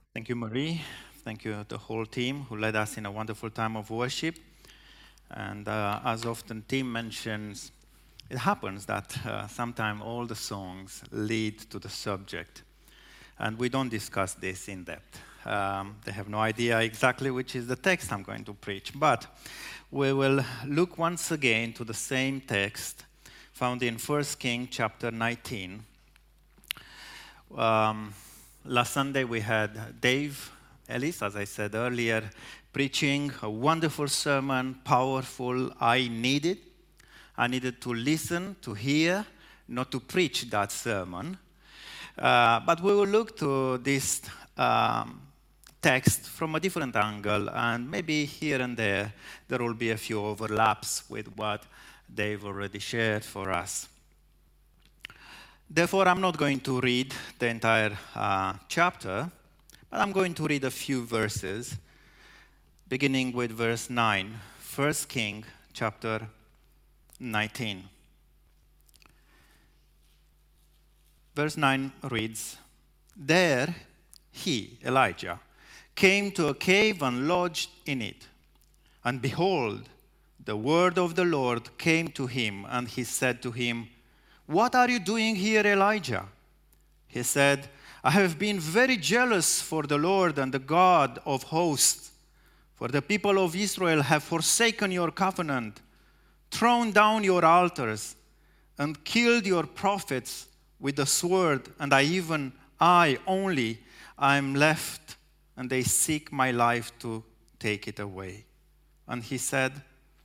Thank you, Marie. Thank you, the whole team who led us in a wonderful time of worship. And as often Tim mentions, it happens that sometimes all the songs lead to the subject. And we don't discuss this in depth. They have no idea exactly which is the text I'm going to preach. But we will look once again to the same text found in 1 Kings chapter 19. Last Sunday we had Dave Ellis, as I said earlier, preaching a wonderful sermon, powerful. I needed to listen, to hear, not to preach that sermon. But we will look to this text from a different angle, and maybe here and there will be a few overlaps with what Dave already shared for us. Therefore, I'm not going to read the entire chapter, but I'm going to read a few verses, beginning with verse 9, 1 Kings chapter 19. Verse 9 reads, "There he, Elijah, came to a cave and lodged in it. And behold, the word of the Lord came to him, and he said to him, 'What are you doing here, Elijah?' He said, 'I have been very jealous for the Lord and the God of hosts, for the people of Israel have forsaken your covenant, thrown down your altars, and killed your prophets with the sword, and I only am left, and they seek my life to take it away.' And he said,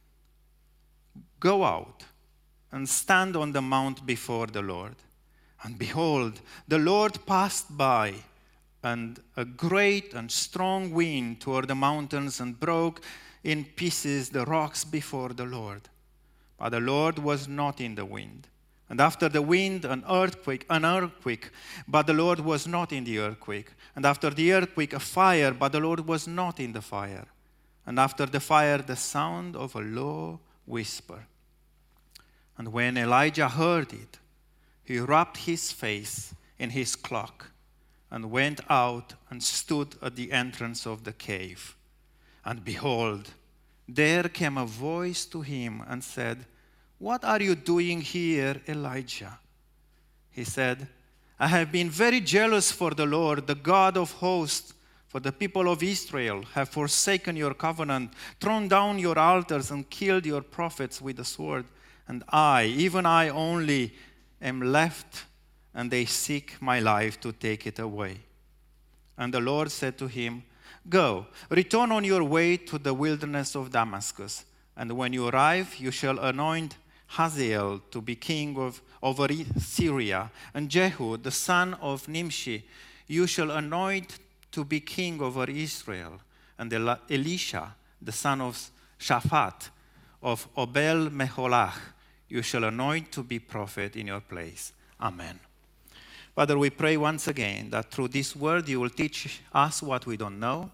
'Go out and stand on the mount before the Lord.' And behold, the Lord passed by, and a great and strong wind tore the mountains and broke in pieces the rocks before the Lord. But the Lord was not in the wind. And after the wind, an earthquake, but the Lord was not in the earthquake. And after the earthquake, a fire, but the Lord was not in the fire. And after the fire, the sound of a low whisper. And when Elijah heard it, he wrapped his face in his cloak and went out and stood at the entrance of the cave. And behold, there came a voice to him and said, 'What are you doing here, Elijah?' He said, 'I have been very jealous for the Lord, the God of hosts, for the people of Israel have forsaken your covenant, thrown down your altars, and killed your prophets with the sword. And I only, am left, and they seek my life to take it away.' And the Lord said to him, 'Go, return on your way to the wilderness of Damascus, and when you arrive, you shall anoint Hazael to be king over Syria, and Jehu, the son of Nimshi, you shall anoint to be king over Israel, and Elisha, the son of Shaphat, of Obel Meholach, you shall anoint to be prophet in your place.' Amen." Father, we pray once again that through this word you will teach us what we don't know,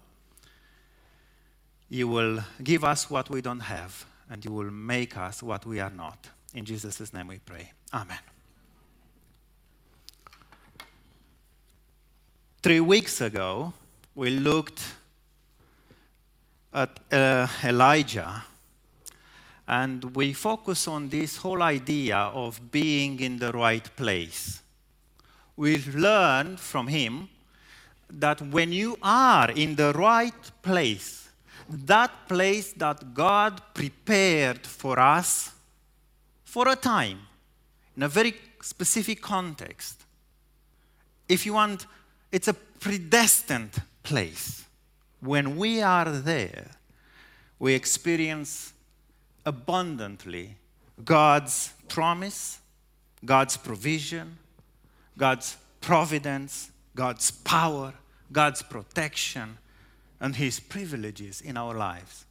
you will give us what we don't have, and you will make us what we are not. In Jesus' name we pray. Amen. 3 weeks ago, we looked at Elijah, and we focus on this whole idea of being in the right place. We've learned from him that when you are in the right place, that place that God prepared for us for a time, in a very specific context. If you want, it's a predestined place. When we are there, we experience abundantly God's promise, God's provision, God's providence, God's power, God's protection, and his privileges in our lives.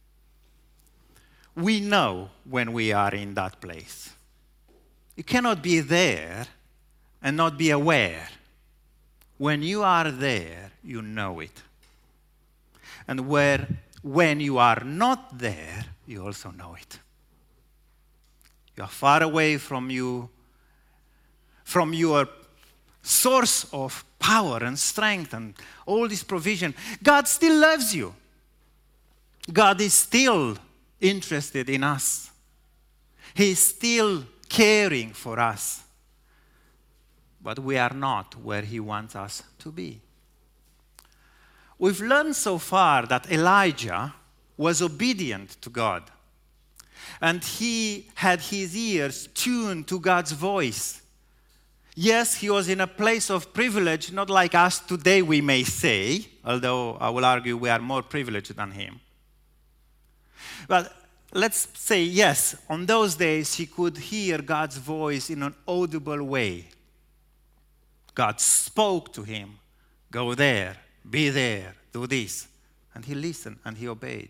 We know when we are in that place. You cannot be there and not be aware. When you are there, you know it. And when you are not there, you also know it. You are far away from your source of power and strength and all this provision, God still loves you. God is still interested in us. He is still caring for us. But we are not where He wants us to be. We've learned so far that Elijah was obedient to God. And he had his ears tuned to God's voice. Yes, he was in a place of privilege, not like us today we may say, although I will argue we are more privileged than him. But let's say, yes, on those days he could hear God's voice in an audible way. God spoke to him, go there, be there, do this. And he listened and he obeyed.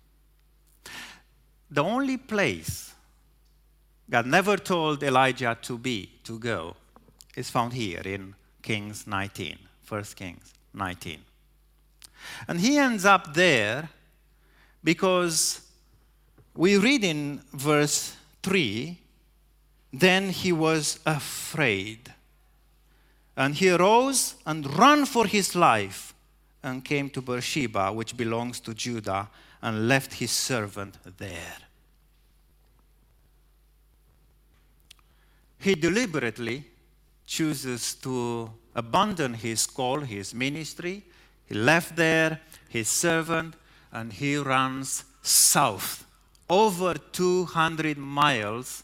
The only place God never told Elijah to go, is found here in Kings 19, 1 Kings 19. And he ends up there because we read in verse 3, then he was afraid. And he arose and ran for his life and came to Beersheba, which belongs to Judah, and left his servant there. He deliberately chooses to abandon his call, his ministry. He left there his servant, and he runs south, over 200 miles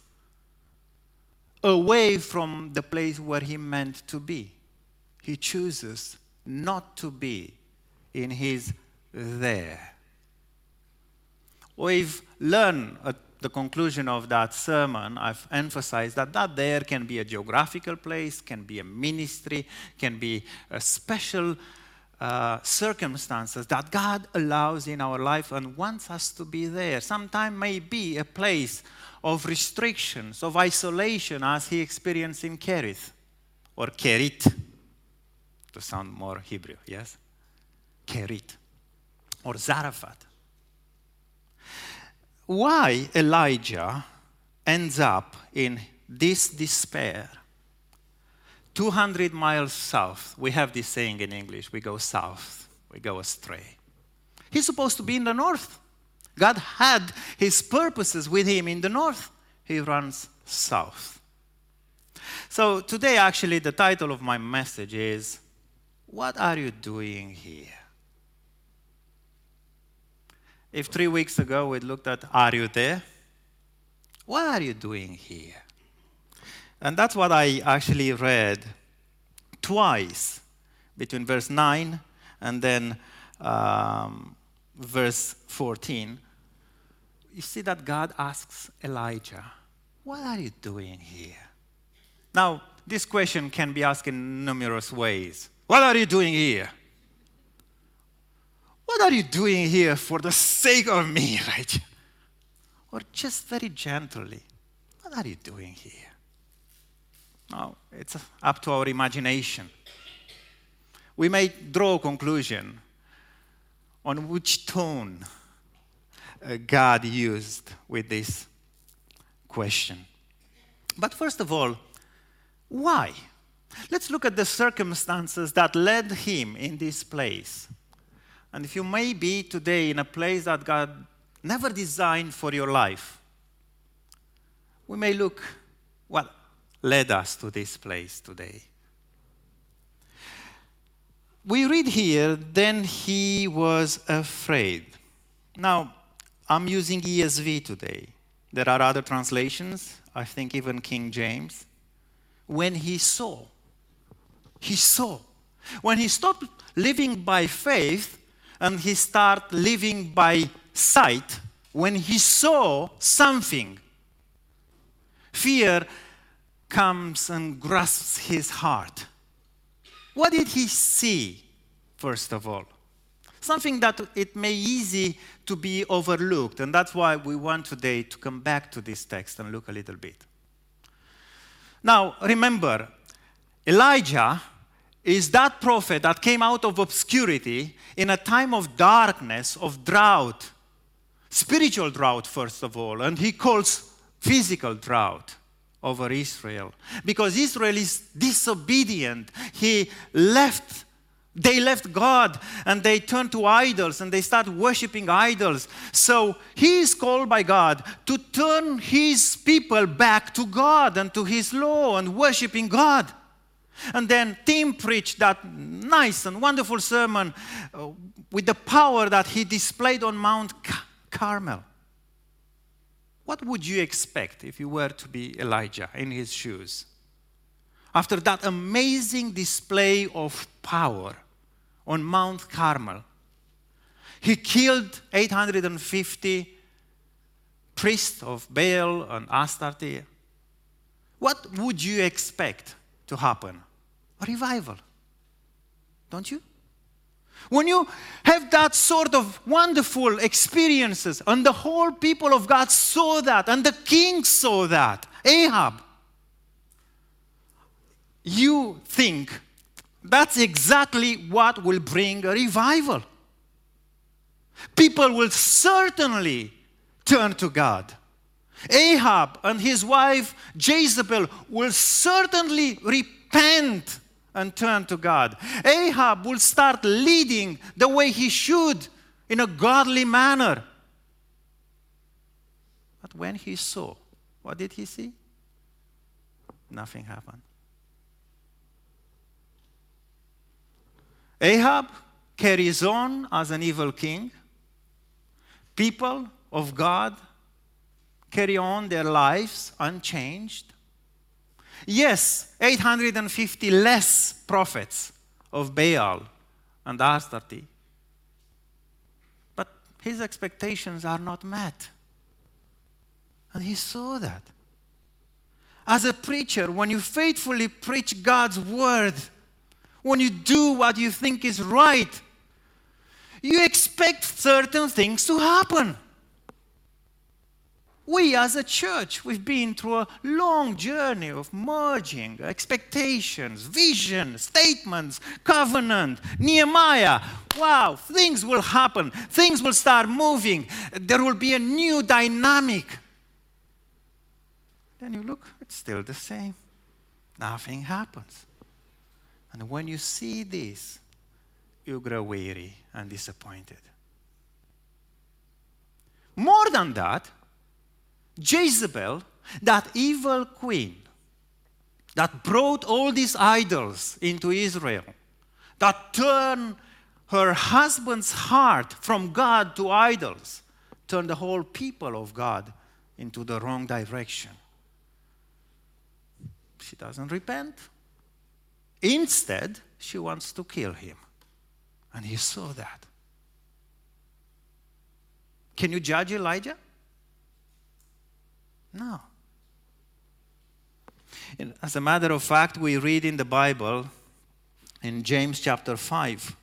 away from the place where he meant to be. He chooses not to be in his there. We've learned at the conclusion of that sermon, I've emphasized that there can be a geographical place, can be a ministry, can be a special circumstances that God allows in our life and wants us to be there. Sometimes may be a place of restrictions, of isolation, as he experienced in Kerith, or Kerit, to sound more Hebrew, yes? Kerit, or Zarephath. Why Elijah ends up in this despair? 200 miles south. We have this saying in English, we go south, we go astray. He's supposed to be in the north. God had his purposes with him in the north. He runs south. So today, actually, the title of my message is, what are you doing here? If 3 weeks ago we looked at, are you there? What are you doing here? And that's what I actually read twice, between verse 9 and then verse 14. You see that God asks Elijah, what are you doing here? Now, this question can be asked in numerous ways. What are you doing here? What are you doing here for the sake of me, right? Or just very gently, what are you doing here? Now, it's up to our imagination. We may draw a conclusion on which tone God used with this question. But first of all, why? Let's look at the circumstances that led him in this place. And if you may be today in a place that God never designed for your life, we may look what led us to this place today. We read here, then he was afraid. Now, I'm using ESV today. There are other translations, I think even King James. When he saw. When he stopped living by faith and he started living by sight, when he saw something, fear comes and grasps his heart. What did he see, first of all? Something that it may easy to be overlooked, and that's why we want today to come back to this text and look a little bit. Now, remember, Elijah is that prophet that came out of obscurity in a time of darkness, of drought, spiritual drought, first of all, and he calls physical drought. over Israel. Because Israel is disobedient. They left God and they turned to idols and they start worshiping idols. So he is called by God to turn his people back to God and to his law and worshiping God. And then Tim preached that nice and wonderful sermon with the power that he displayed on Mount Carmel. What would you expect if you were to be Elijah in his shoes? After that amazing display of power on Mount Carmel, he killed 850 priests of Baal and Astarte. What would you expect to happen? A revival, don't you? When you have that sort of wonderful experiences, and the whole people of God saw that, and the king saw that, Ahab, you think that's exactly what will bring a revival. People will certainly turn to God. Ahab and his wife Jezebel will certainly repent and turn to God. Ahab will start leading the way he should in a godly manner. But when he saw, what did he see? Nothing happened. Ahab carries on as an evil king. People of God carry on their lives unchanged. Yes, 850 less prophets of Baal and Astarte. But his expectations are not met. And he saw that. As a preacher, when you faithfully preach God's word, when you do what you think is right, you expect certain things to happen. We as a church, we've been through a long journey of merging expectations, vision, statements, covenant, Nehemiah. Wow, things will happen. Things will start moving. There will be a new dynamic. Then you look, it's still the same. Nothing happens. And when you see this, you grow weary and disappointed. More than that, Jezebel, that evil queen that brought all these idols into Israel, that turned her husband's heart from God to idols, turned the whole people of God into the wrong direction. She doesn't repent. Instead, she wants to kill him. And he saw that. Can you judge Elijah? No. As a matter of fact, we read in the Bible, in James chapter 5,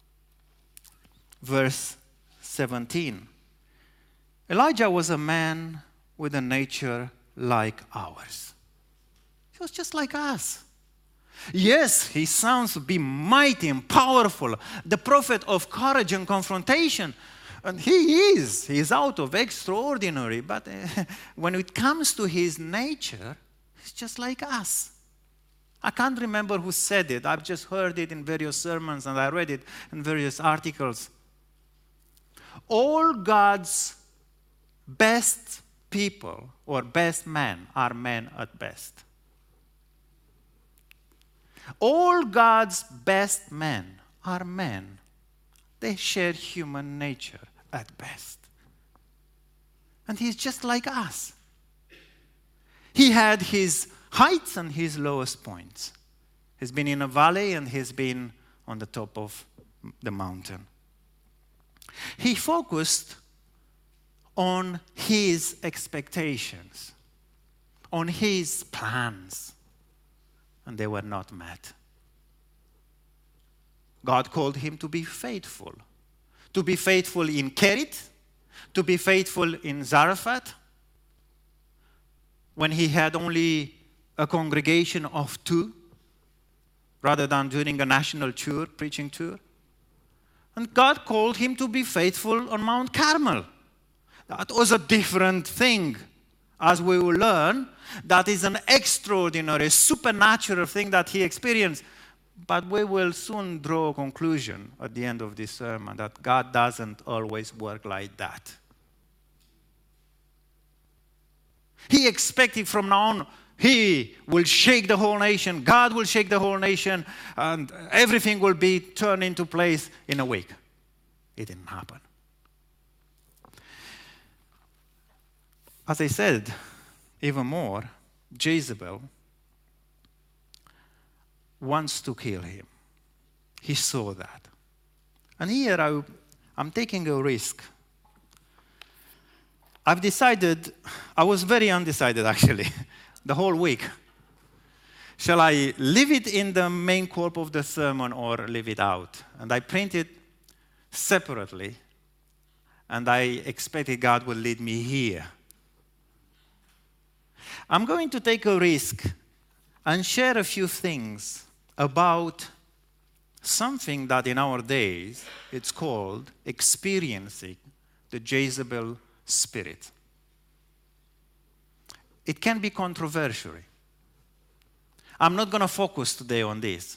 verse 17, Elijah was a man with a nature like ours. He was just like us. Yes, he sounds to be mighty and powerful, the prophet of courage and confrontation. And he is. He is out of extraordinary. But when it comes to his nature, he's just like us. I can't remember who said it. I've just heard it in various sermons and I read it in various articles. All God's best people or best men are men at best. All God's best men are men. They share human nature at best. And he's just like us. He had his heights and his lowest points. He's been in a valley and he's been on the top of the mountain. He focused on his expectations, on his plans, and they were not met. God called him to be faithful in Kerit, to be faithful in Zarephath, when he had only a congregation of 2, rather than doing a national tour, preaching tour. And God called him to be faithful on Mount Carmel. That was a different thing. as we will learn, that is an extraordinary, supernatural thing that he experienced. But we will soon draw a conclusion at the end of this sermon that God doesn't always work like that. He expected from now on, he will shake the whole nation, God will shake the whole nation, and everything will be turned into place in a week. It didn't happen. As I said, even more, Jezebel wants to kill him. He saw that. And here I'm taking a risk. I was very undecided actually, the whole week. Shall I leave it in the main corp of the sermon or leave it out? And I printed separately, and I expected God would lead me here. I'm going to take a risk and share a few things about something that in our days it's called experiencing the Jezebel spirit. It can be controversial. I'm not going to focus today on this.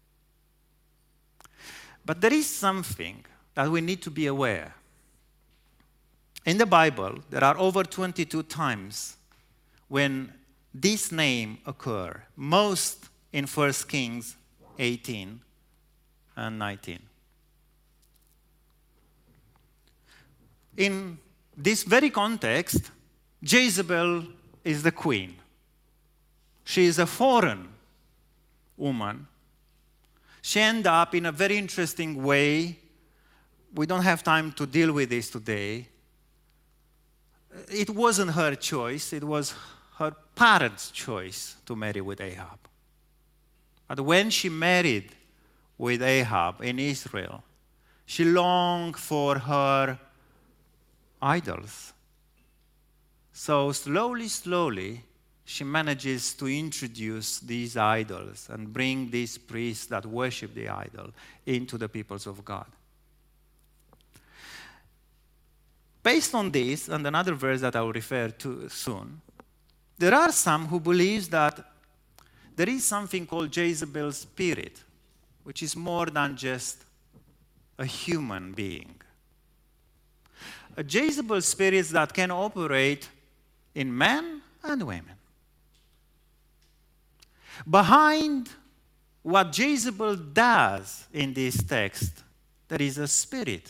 But there is something that we need to be aware. In the Bible, there are over 22 times when this name occurs, most in 1 Kings 18 and 19. In this very context, Jezebel is the queen. She is a foreign woman. She ended up in a very interesting way. We don't have time to deal with this today. It wasn't her choice. It was her parents' choice to marry with Ahab. But when she married with Ahab in Israel, she longed for her idols. So slowly, she manages to introduce these idols and bring these priests that worship the idol into the peoples of God. Based on this, and another verse that I will refer to soon, there are some who believe that there is something called Jezebel's spirit, which is more than just a human being. A Jezebel spirit that can operate in men and women. Behind what Jezebel does in this text, there is a spirit.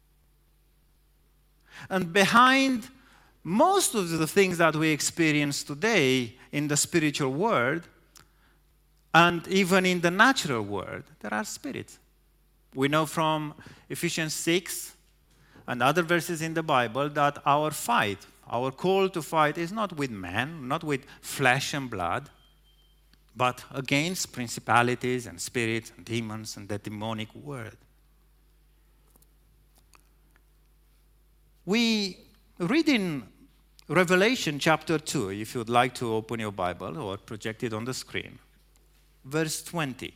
And behind most of the things that we experience today in the spiritual world, and even in the natural world, there are spirits. We know from Ephesians 6 and other verses in the Bible that our fight, our call to fight is not with man, not with flesh and blood, but against principalities and spirits and demons and the demonic world. We read in Revelation chapter 2, if you'd like to open your Bible or project it on the screen, verse 20.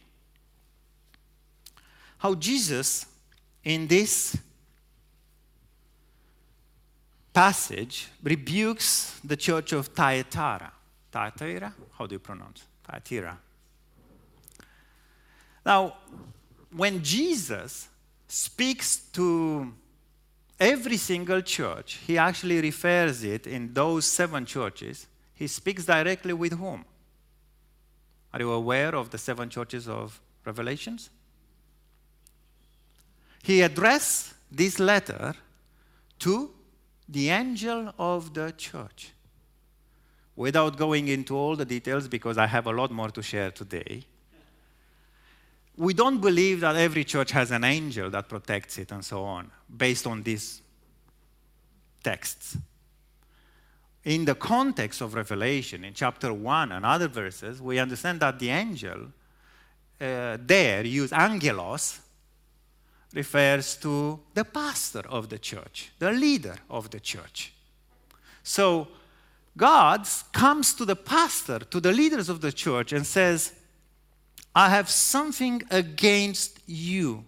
How Jesus, in this passage, rebukes the church of Thyatira. Thyatira? How do you pronounce? Thyatira. Now, when Jesus speaks to every single church, he actually refers it in those 7 churches. He speaks directly with whom? Are you aware of the 7 churches of Revelations? He addressed this letter to the angel of the church. Without going into all the details, because I have a lot more to share today, we don't believe that every church has an angel that protects it and so on, based on these texts. In the context of Revelation, in chapter 1 and other verses, we understand that the angel there, used angelos, refers to the pastor of the church, the leader of the church. So God comes to the pastor, to the leaders of the church and says, I have something against you,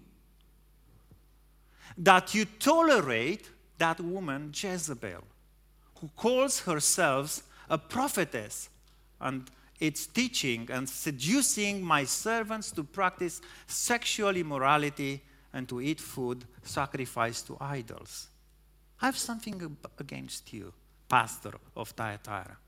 that you tolerate that woman Jezebel, who calls herself a prophetess, and it's teaching and seducing my servants to practice sexual immorality and to eat food sacrificed to idols. I have something against you, pastor of Thyatira.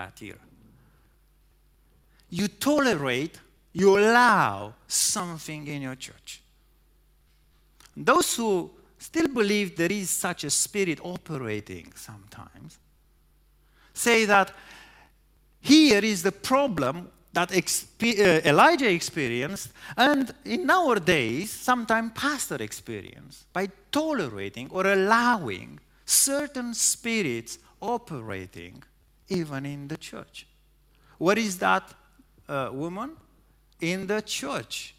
You tolerate, you allow something in your church. Those who still believe there is such a spirit operating sometimes say that here is the problem that Elijah experienced, and in our days, sometimes pastor experience, by tolerating or allowing certain spirits operating even in the church. Where is that woman? In the church.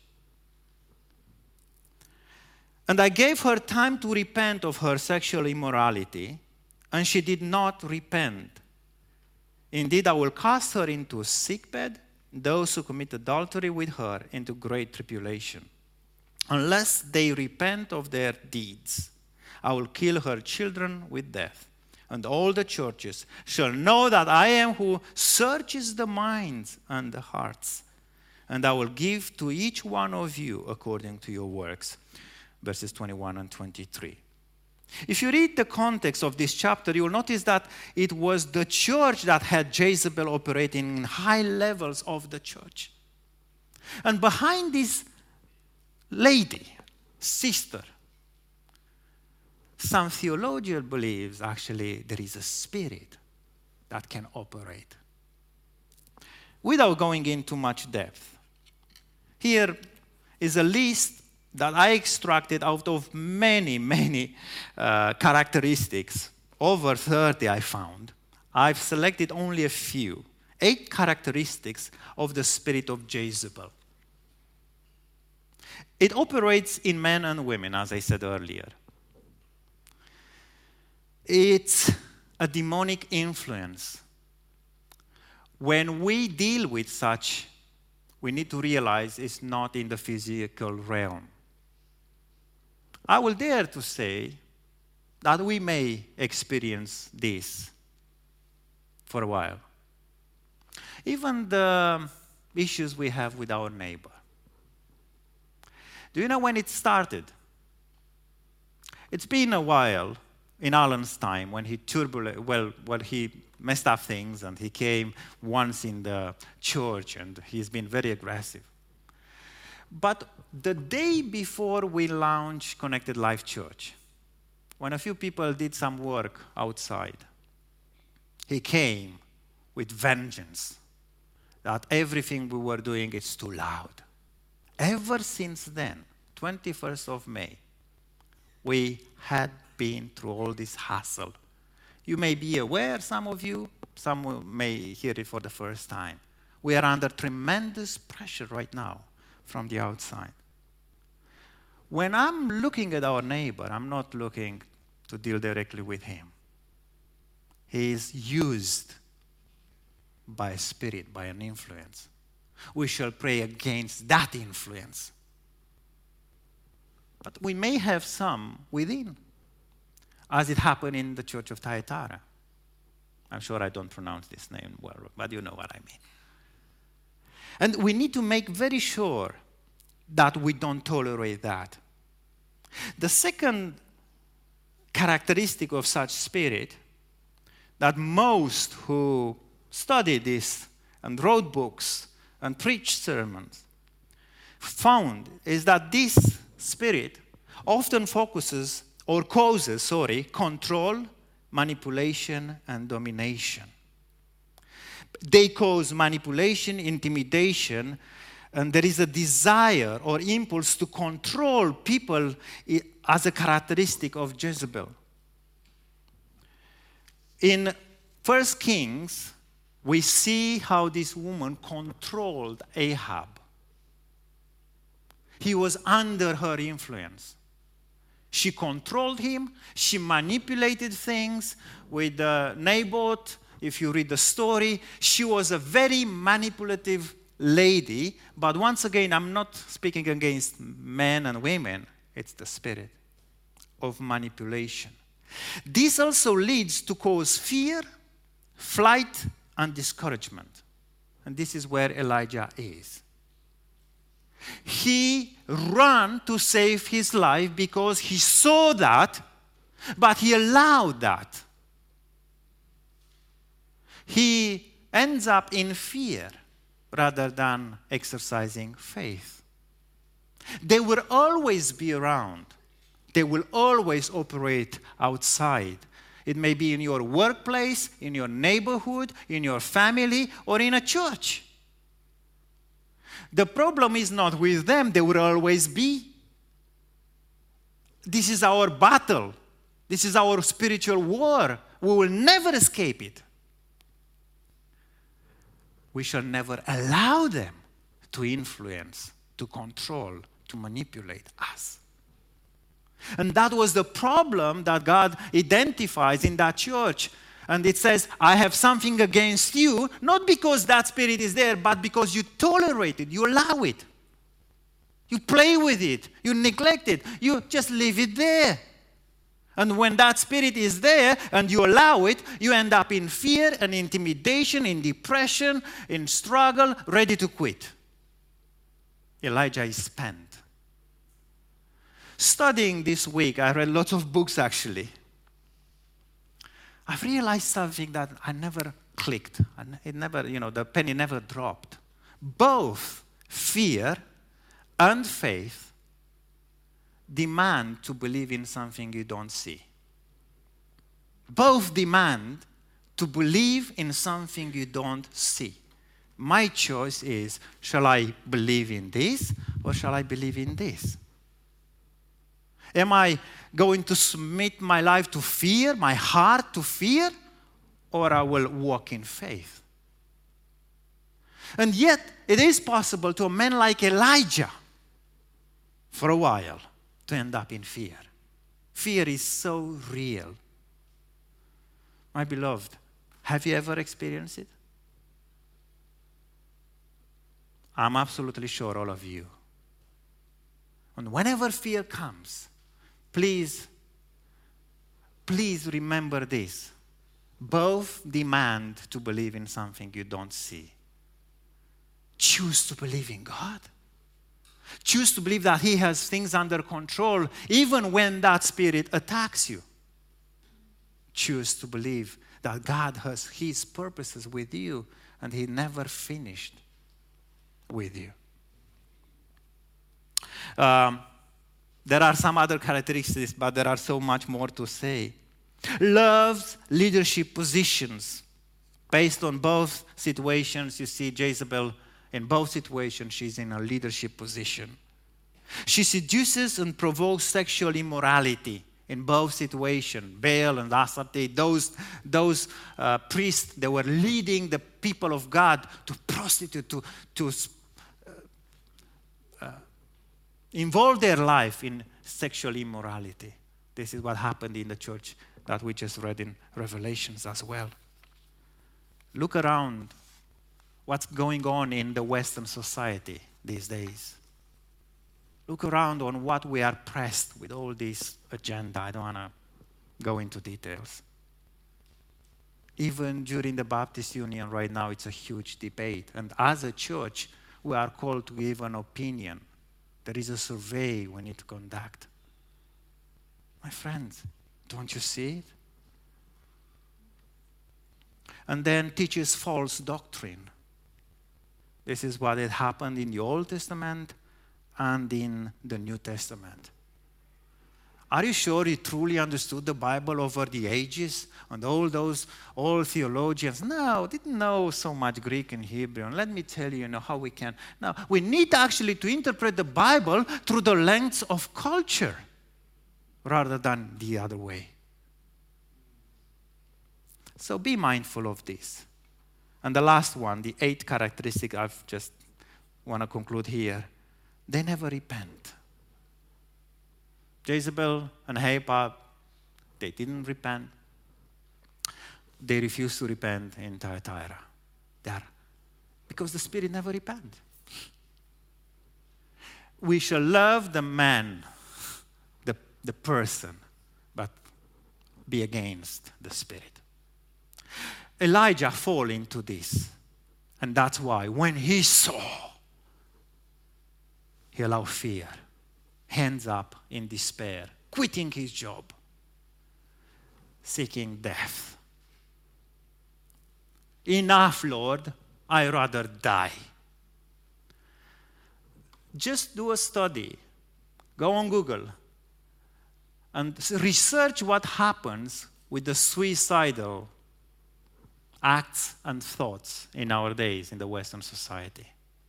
And I gave her time to repent of her sexual immorality, and she did not repent. Indeed, I will cast her into a sickbed, those who commit adultery with her into great tribulation. Unless they repent of their deeds, I will kill her children with death. And all the churches shall know that I am who searches the minds and the hearts. And I will give to each one of you according to your works. Verses 21 and 23. If you read the context of this chapter, you will notice that it was the church that had Jezebel operating in high levels of the church. And behind this lady, sister, some theologian believes actually there is a spirit that can operate. Without going into much depth, here is a list that I extracted out of many characteristics. Over 30 I found. I've selected only a few. 8 characteristics of the spirit of Jezebel. It operates in men and women, as I said earlier. It's a demonic influence. When we deal with such, we need to realize it's not in the physical realm. I will dare to say that we may experience this for a while. Even the issues we have with our neighbor. Do you know when it started? It's been a while in Alan's time when he he messed up things, and he came once in the church, and he's been very aggressive. But the day before we launched Connected Life Church, when a few people did some work outside, he came with vengeance that everything we were doing is too loud. Ever since then, 21st of May, we had been through all this hassle. You may be aware, some of you, some may hear it for the first time. We are under tremendous pressure right now from the outside. When I'm looking at our neighbor, I'm not looking to deal directly with him. He is used by a spirit, by an influence. We shall pray against that influence. But we may have some within, as it happened in the church of Thyatira. I'm sure I don't pronounce this name well, but you know what I mean. And we need to make very sure that we don't tolerate that. The second characteristic of such spirit that most who study this and wrote books and preached sermons found is that this spirit often focuses or causes, control, manipulation, and domination. They cause manipulation, intimidation, and there is a desire or impulse to control people as a characteristic of Jezebel. In 1 Kings, we see how this woman controlled Ahab. He was under her influence. She controlled him. She manipulated things with Naboth. If you read the story, she was a very manipulative lady. But once again, I'm not speaking against men and women. It's the spirit of manipulation. This also leads to cause fear, flight, and discouragement. And this is where Elijah is. He ran to save his life because he saw that, but he allowed that. He ends up in fear rather than exercising faith. They will always be around. They will always operate outside. It may be in your workplace, in your neighborhood, in your family, or in a church. The problem is not with them, they will always be. This is our battle. This is our spiritual war. We will never escape it. We shall never allow them to influence, to control, to manipulate us. And that was the problem that God identifies in that church. And it says, I have something against you, not because that spirit is there, but because you tolerate it, you allow it. You play with it, you neglect it, you just leave it there. And when that spirit is there and you allow it, you end up in fear and intimidation, in depression, in struggle, ready to quit. Elijah is spent. Studying this week, I read lots of books actually. I've realized something that I never clicked. It never, the penny never dropped. Both fear and faith demand to believe in something you don't see. Both demand to believe in something you don't see. My choice is, shall I believe in this or shall I believe in this? Am I going to submit my life to fear, my heart to fear, or I will walk in faith? And yet, it is possible to a man like Elijah, for a while, to end up in fear. Fear is so real. My beloved, have you ever experienced it? I'm absolutely sure all of you. And whenever fear comes, please remember this. Both demand to believe in something you don't see. Choose to believe in God. Choose to believe that He has things under control, even when that spirit attacks you. Choose to believe that God has His purposes with you, and He never finished with you. There are some other characteristics, but there are so much more to say. Loves leadership positions. Based on both situations, you see Jezebel, in both situations, she's in a leadership position. She seduces and provokes sexual immorality in both situations. Baal and Astartes, those priests, they were leading the people of God to prostitute, to involve their life in sexual immorality. This is what happened in the church that we just read in Revelations as well. Look around what's going on in the Western society these days. Look around on what we are pressed with all this agenda. I don't want to go into details. Even during the Baptist Union right now, it's a huge debate. And as a church, we are called to give an opinion. There is a survey we need to conduct. My friends, don't you see it? And then teaches false doctrine. This is what had happened in the Old Testament and in the New Testament. Are you sure you truly understood the Bible over the ages? And all those old theologians, no, didn't know so much Greek and Hebrew. And let me tell you, how we can. Now, we need actually to interpret the Bible through the lens of culture rather than the other way. So be mindful of this. And the last one, the 8th characteristic I've just want to conclude here. They never repent. Jezebel and Ahab, they didn't repent. They refused to repent in Thyatira. Because the spirit never repent. We shall love the man, the person, but be against the spirit. Elijah fall into this. And that's why when he saw, he allowed fear, hands up in despair, quitting his job, seeking death. Enough, Lord, I'd rather die. Just do a study. Go on Google and research what happens with the suicidal acts and thoughts in our days in the Western society.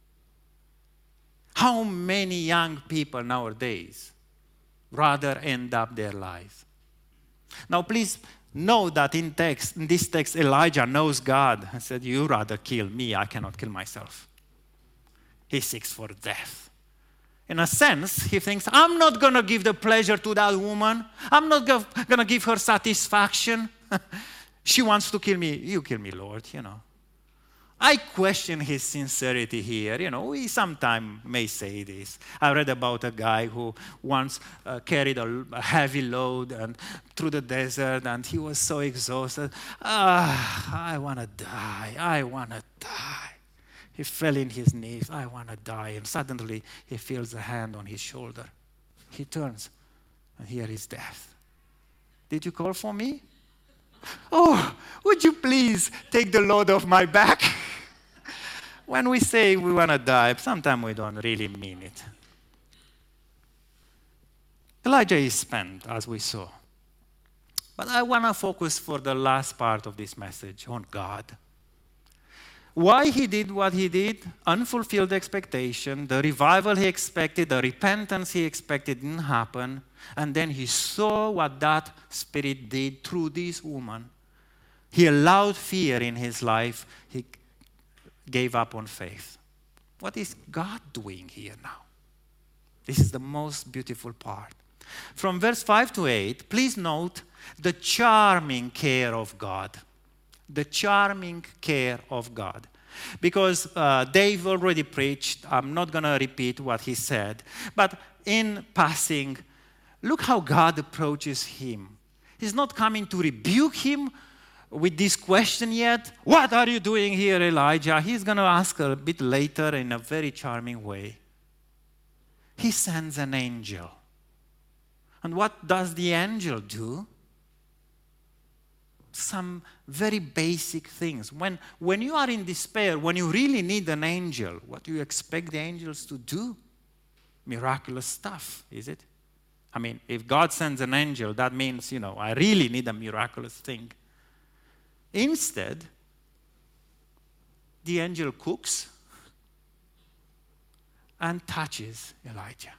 How many young people nowadays rather end up their lives? Now please know that in this text, Elijah knows God and said, you rather kill me, I cannot kill myself. He seeks for death. In a sense, he thinks, I'm not going to give the pleasure to that woman. I'm not going to give her satisfaction. She wants to kill me. You kill me, Lord, I question his sincerity here. We sometimes may say this. I read about a guy who once carried a heavy load and through the desert, and he was so exhausted. I want to die. I want to die. He fell in his knees. I want to die. And suddenly he feels a hand on his shoulder. He turns, and here is death. Did you call for me? Oh, would you please take the load off my back? When we say we want to die, sometimes we don't really mean it. Elijah is spent, as we saw. But I want to focus for the last part of this message on God. Why he did what he did, unfulfilled expectation, the revival he expected, the repentance he expected didn't happen, and then he saw what that Spirit did through this woman. He allowed fear in his life. He gave up on faith. What is God doing here now? This is the most beautiful part. From verse 5 to 8, please note the charming care of God. The charming care of God. Because Dave already preached, I'm not going to repeat what he said, but in passing, look how God approaches him. He's not coming to rebuke him with this question yet. What are you doing here, Elijah? He's going to ask a bit later in a very charming way. He sends an angel. And what does the angel do? Some very basic things. When you are in despair, when you really need an angel, what do you expect the angels to do? Miraculous stuff, is it? I mean, if God sends an angel, that means, I really need a miraculous thing. Instead, the angel cooks and touches Elijah.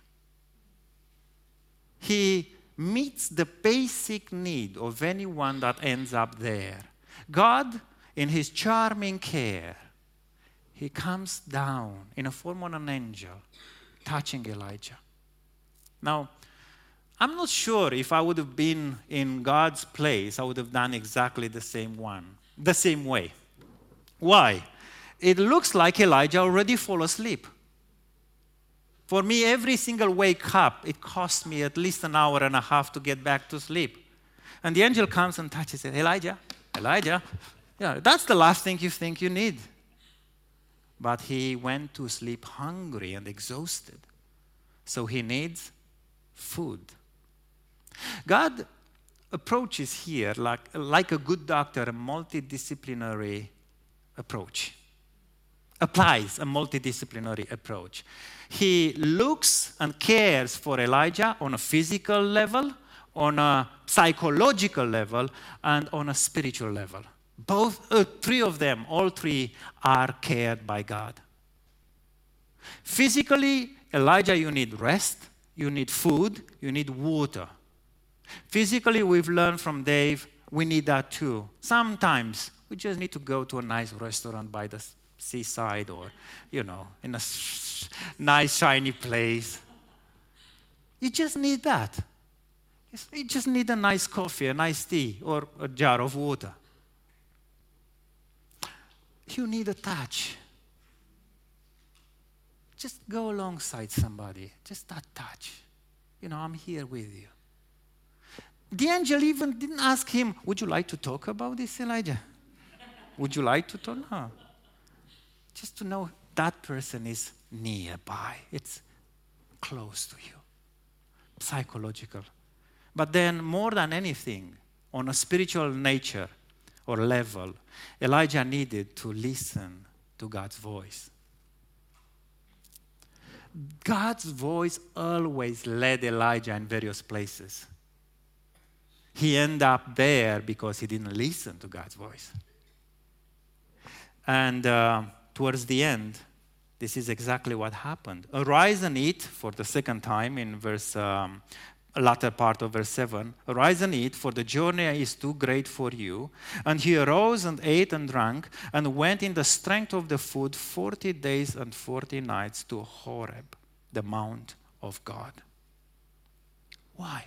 He meets the basic need of anyone that ends up there. God, in his charming care, he comes down in the form of an angel, touching Elijah. Now, I'm not sure if I would have been in God's place, I would have done exactly the same way. Why? It looks like Elijah already fell asleep. For me, every single wake up, it costs me at least an hour and a half to get back to sleep. And the angel comes and touches it. Elijah. Yeah, that's the last thing you think you need. But he went to sleep hungry and exhausted. So he needs food. God approaches here like a good doctor, a multidisciplinary approach. Applies a multidisciplinary approach. He looks and cares for Elijah on a physical level, on a psychological level, and on a spiritual level. Three of them, all three are cared by God. Physically, Elijah, you need rest, you need food, you need water. Physically, we've learned from Dave, we need that too. Sometimes we just need to go to a nice restaurant by the seaside or, in a nice, shiny place. You just need that. You just need a nice coffee, a nice tea, or a jar of water. You need a touch. Just go alongside somebody. Just that touch. I'm here with you. The angel even didn't ask him, would you like to talk about this, Elijah? Would you like to talk? No. Just to know that person is nearby. It's close to you. Psychological. But then, more than anything, on a spiritual nature or level, Elijah needed to listen to God's voice. God's voice always led Elijah in various places. He ended up there because he didn't listen to God's voice. And towards the end, this is exactly what happened. Arise and eat, for the second time in latter part of verse 7. Arise and eat, for the journey is too great for you. And he arose and ate and drank, and went in the strength of the food 40 days and 40 nights to Horeb, the mount of God. Why?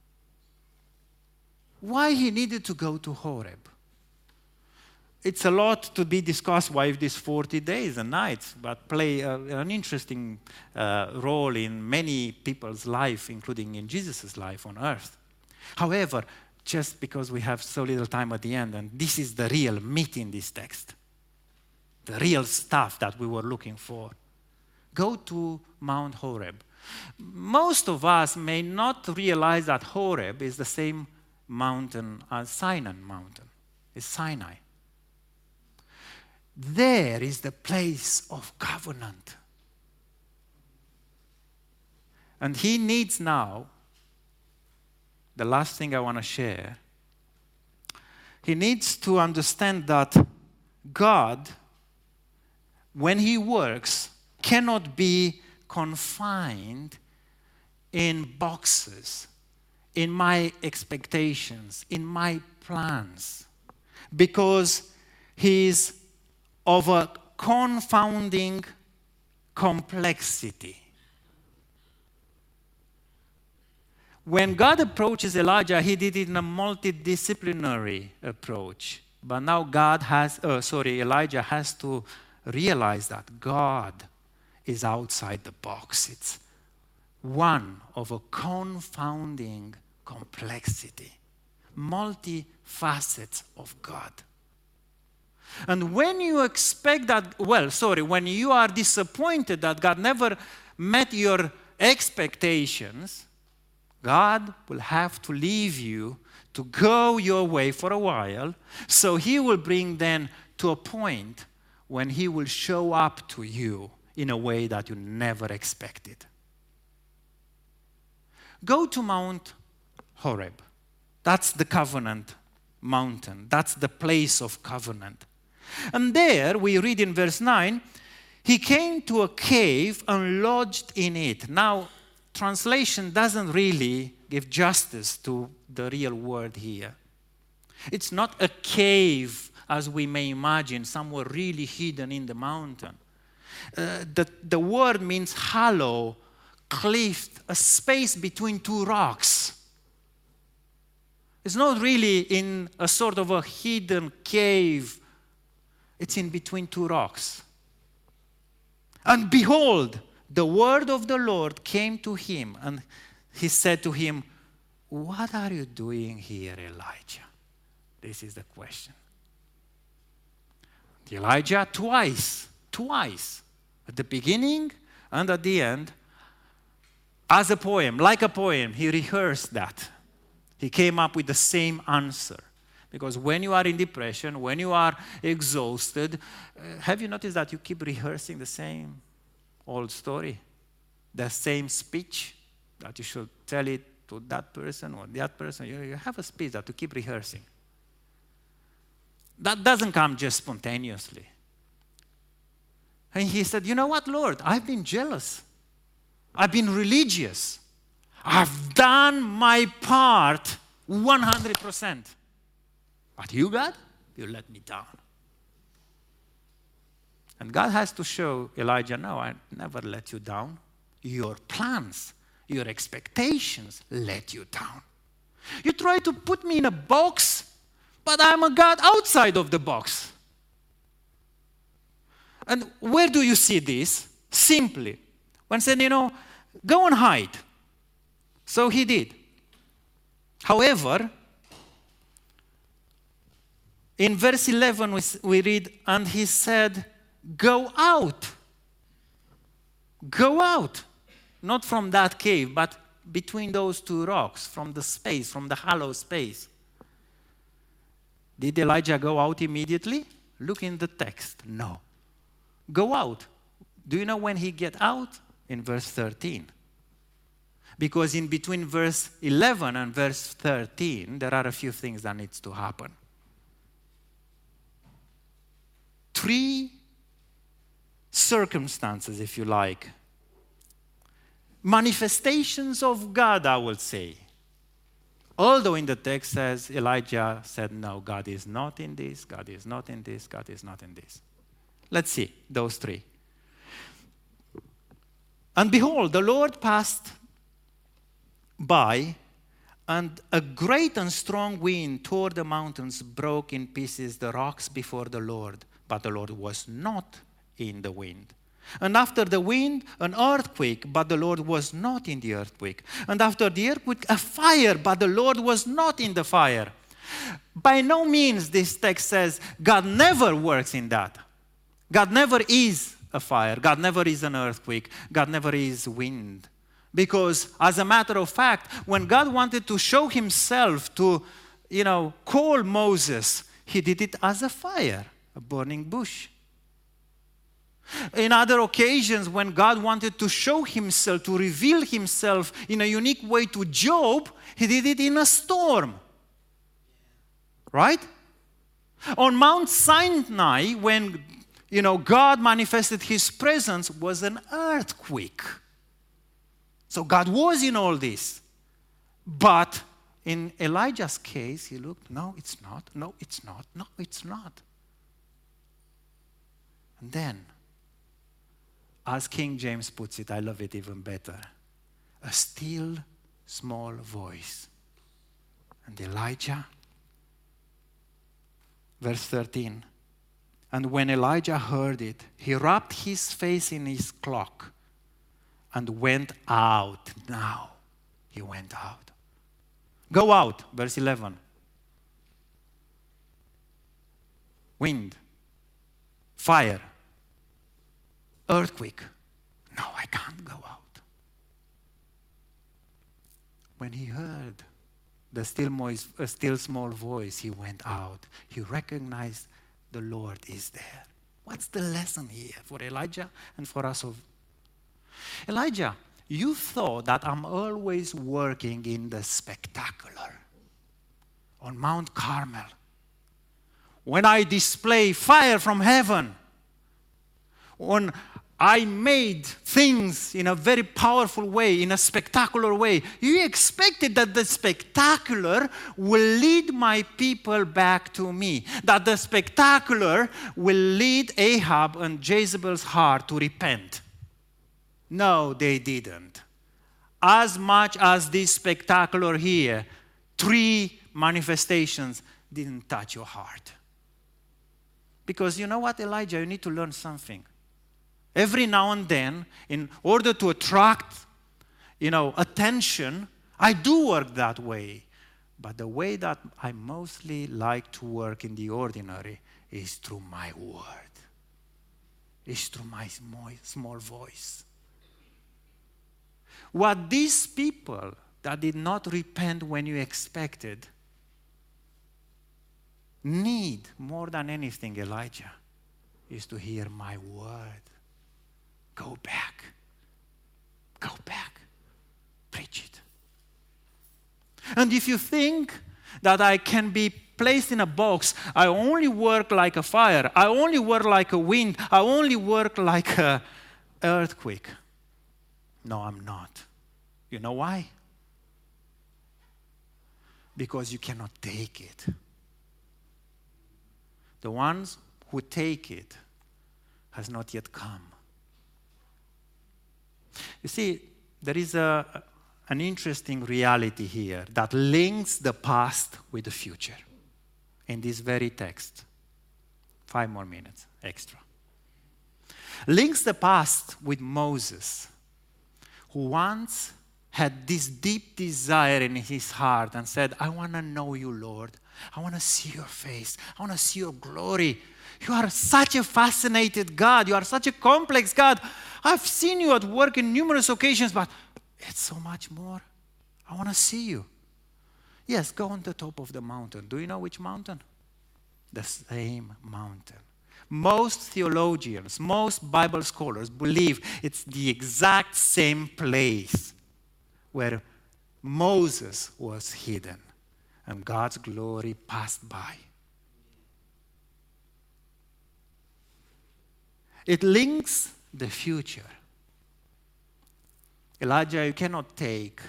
Why he needed to go to Horeb? It's a lot to be discussed why these 40 days and nights, but play an interesting role in many people's life, including in Jesus' life on earth. However, just because we have so little time at the end, and this is the real meat in this text, the real stuff that we were looking for. Go to Mount Horeb. Most of us may not realize that Horeb is the same mountain as Sinai mountain. It's Sinai. There is the place of covenant. And he needs now, the last thing I want to share, he needs to understand that God, when he works, cannot be confined in boxes, in my expectations, in my plans, because he is of a confounding complexity. When God approaches Elijah, he did it in a multidisciplinary approach. But now Elijah has to realize that God is outside the box. It's one of a confounding complexity, multi-facets of God. And when you expect that, when you are disappointed that God never met your expectations, God will have to leave you to go your way for a while, so he will bring then to a point when he will show up to you in a way that you never expected. Go to Mount Horeb. That's the covenant mountain. That's the place of covenant. And there we read in verse 9, he came to a cave and lodged in it. Now, translation doesn't really give justice to the real word here. It's not a cave as we may imagine, somewhere really hidden in the mountain. The word means hollow, cliff, a space between two rocks. It's not really in a sort of a hidden cave. It's in between two rocks. And behold, the word of the Lord came to him, and he said to him, "What are you doing here, Elijah?" This is the question. Elijah twice, at the beginning and at the end, as a poem, like a poem, he rehearsed that. He came up with the same answer. Because when you are in depression, when you are exhausted, have you noticed that you keep rehearsing the same old story? The same speech that you should tell it to that person or that person. You have a speech that you keep rehearsing. That doesn't come just spontaneously. And he said, "You know what, Lord? I've been jealous. I've been religious. I've done my part 100%. But you, God, you let me down." And God has to show Elijah, "No, I never let you down. Your plans, your expectations let you down. You try to put me in a box, but I'm a God outside of the box." And where do you see this? Simply, when said, go and hide. So he did. However, In verse 11, we read, and he said, go out. Go out. Not from that cave, but between those two rocks, from the space, from the hollow space. Did Elijah go out immediately? Look in the text. No. Go out. Do you know when he get out? In verse 13. Because in between verse 11 and verse 13, there are a few things that needs to happen. 3 circumstances, if you like. Manifestations of God, I will say. Although in the text says, Elijah said, no, God is not in this, God is not in this, God is not in this. Let's see those 3. And behold, the Lord passed by, and a great and strong wind tore the mountains, broke in pieces the rocks before the Lord. But the Lord was not in the wind. And after the wind, an earthquake, but the Lord was not in the earthquake. And after the earthquake, a fire, but the Lord was not in the fire. By no means this text says God never works in that. God never is a fire. God never is an earthquake. God never is wind. Because as a matter of fact, when God wanted to show himself to, call Moses, he did it as a fire, a burning bush. In other occasions, when God wanted to show himself, to reveal himself in a unique way to Job, he did it in a storm. Right? On Mount Sinai, when, God manifested his presence, was an earthquake. So God was in all this. But in Elijah's case, he looked, no, it's not, no, it's not, no, it's not. And then, as King James puts it, I love it even better. A still, small voice. And Elijah, verse 13. And when Elijah heard it, he wrapped his face in his cloak and went out. Now, he went out. Go out, verse 11. Wind, fire, earthquake. No, I can't go out. When he heard the still small voice, he went out. He recognized the Lord is there. What's the lesson here for Elijah and for us? Elijah, you thought that I'm always working in the spectacular. On Mount Carmel. When I display fire from heaven. When I made things in a very powerful way, in a spectacular way. You expected that the spectacular will lead my people back to me. That the spectacular will lead Ahab and Jezebel's heart to repent. No, they didn't. As much as this spectacular here, 3 manifestations didn't touch your heart. Because you know what, Elijah, you need to learn something. Every now and then, in order to attract, attention, I do work that way. But the way that I mostly like to work in the ordinary is through my word. It's through my small voice. What these people that did not repent when you expected need more than anything, Elijah, is to hear my word. Go back. Go back. Preach it. And if you think that I can be placed in a box, I only work like a fire, I only work like a wind, I only work like an earthquake. No, I'm not. You know why? Because you cannot take it. The ones who take it has not yet come. You see, there is an interesting reality here that links the past with the future in this very text. 5 more minutes extra. Links the past with Moses, who once had this deep desire in his heart and said, I want to know you, Lord. I want to see your face. I want to see your glory. You are such a fascinated God. You are such a complex God. I've seen you at work in numerous occasions, but it's so much more. I want to see you. Yes, go on the top of the mountain. Do you know which mountain? The same mountain. Most theologians, most Bible scholars believe it's the exact same place where Moses was hidden and God's glory passed by. It links the future. Elijah, you cannot take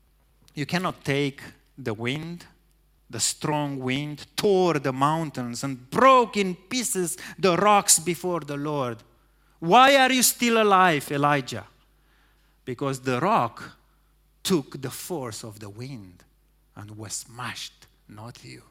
the wind, the strong wind, tore the mountains and broke in pieces the rocks before the Lord. Why are you still alive, Elijah? Because the rock took the force of the wind and was smashed, not you.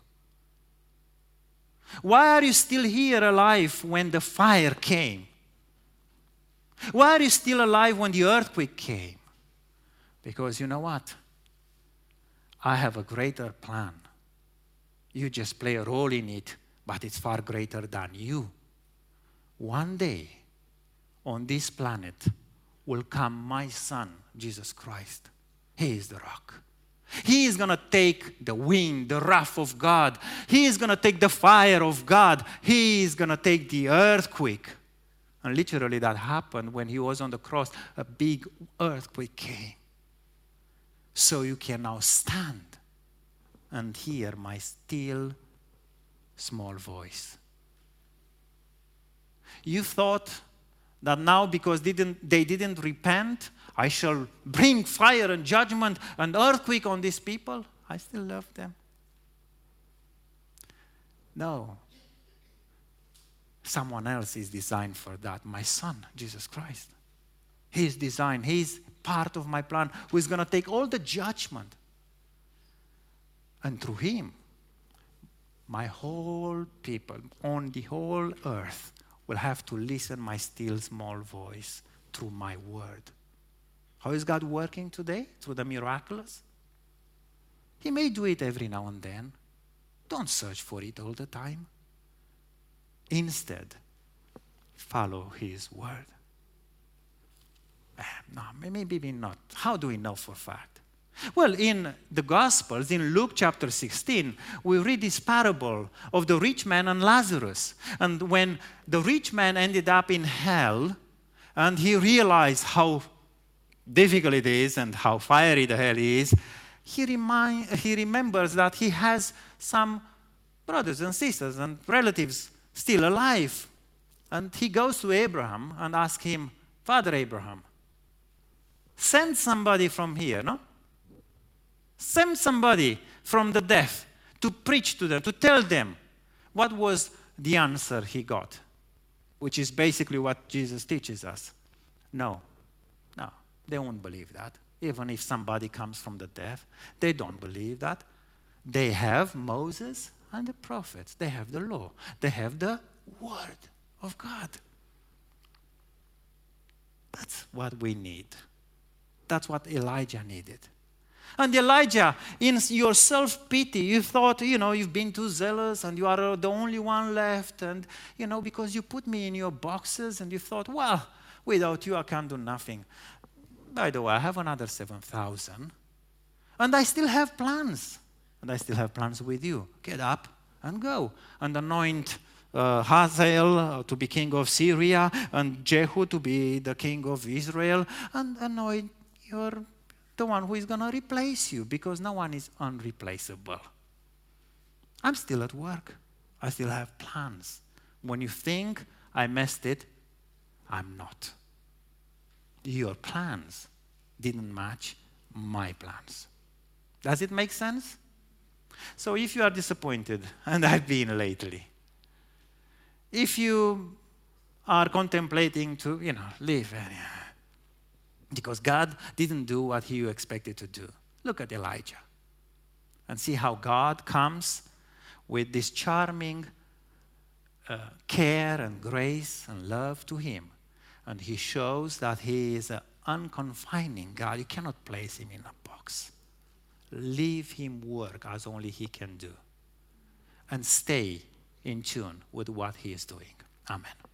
Why are you still here alive when the fire came? Why are you still alive when the earthquake came? Because you know what? I have a greater plan. You just play a role in it, but it's far greater than you. One day, on this planet, will come my Son, Jesus Christ. He is the rock. He is going to take the wind, the wrath of God. He is going to take the fire of God. He is going to take the earthquake. And literally that happened when he was on the cross. A big earthquake came. So you can now stand and hear my still small voice. You thought that now because they didn't repent, I shall bring fire and judgment and earthquake on these people. I still love them. No. Someone else is designed for that. My Son, Jesus Christ. He is designed. He is part of my plan, who is going to take all the judgment. And through him, my whole people on the whole earth will have to listen my still small voice through my word. How is God working today? Through the miraculous? He may do it every now and then. Don't search for it all the time. Instead, follow his word. No, maybe not. How do we know for a fact? Well, in the Gospels, in Luke chapter 16, we read this parable of the rich man and Lazarus. And when the rich man ended up in hell, and he realized how difficult it is and how fiery the hell is, he remembers that he has some brothers and sisters and relatives still alive. And he goes to Abraham and asks him, Father Abraham, send somebody from here, no? Send somebody from the deaf to preach to them, to tell them. What was the answer he got? Which is basically what Jesus teaches us. No, they won't believe that. Even if somebody comes from the deaf, they don't believe that. They have Moses and the prophets. They have the law. They have the word of God. That's what we need. That's what Elijah needed. And Elijah, in your self-pity, you thought, you've been too zealous and you are the only one left. And, because you put me in your boxes and you thought, well, without you I can't do nothing. By the way, I have another 7,000. And I still have plans. And I still have plans with you. Get up and go. And anoint Hazael to be king of Syria and Jehu to be the king of Israel. And anoint the one who is going to replace you, because no one is unreplaceable. I'm still at work. I still have plans. When you think I messed it, I'm not. Your plans didn't match my plans. Does it make sense? So if you are disappointed, and I've been lately, if you are contemplating to, leave, because God didn't do what you expected to do. Look at Elijah and see how God comes with this charming care and grace and love to him. And he shows that he is an unconfining God. You cannot place him in a box. Leave him work as only he can do. And stay in tune with what he is doing. Amen.